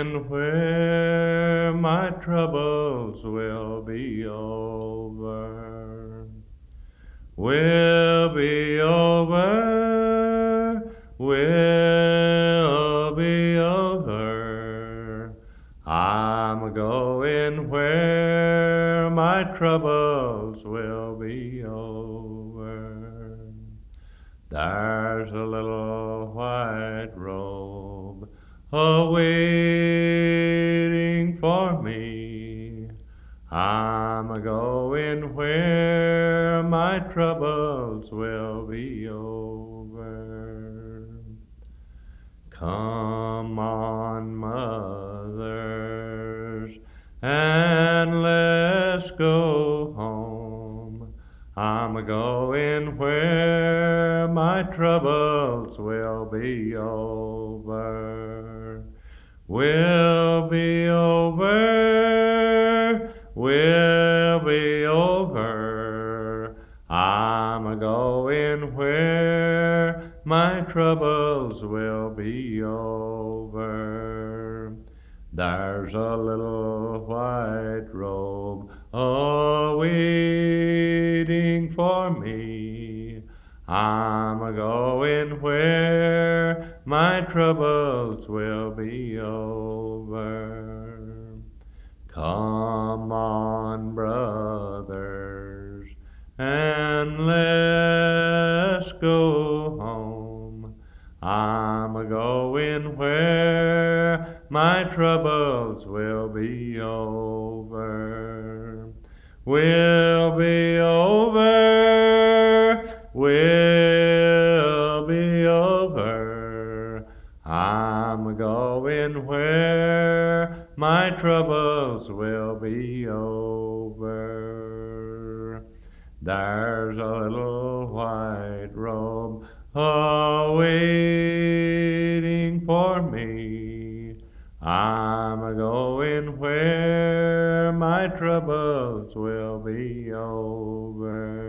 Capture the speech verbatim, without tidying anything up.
going where my troubles will be over. Will be over, will be over. I'm going where my troubles will be over. There's a little white robe awaiting for me. I'm going where my troubles will be over. Come on, mothers, and let's go home. I'm going where my troubles will be over. Will be over, will be over. I'm going where my troubles will be over. There's a little white robe awaiting for me. I'm going where my troubles will be over. Come on, brothers, and let's go home. I'm going where my troubles will be over. Will be over, will be over. I'm going where my troubles will be over. There's a little white robe awaiting for me. I'm going where my troubles will be over.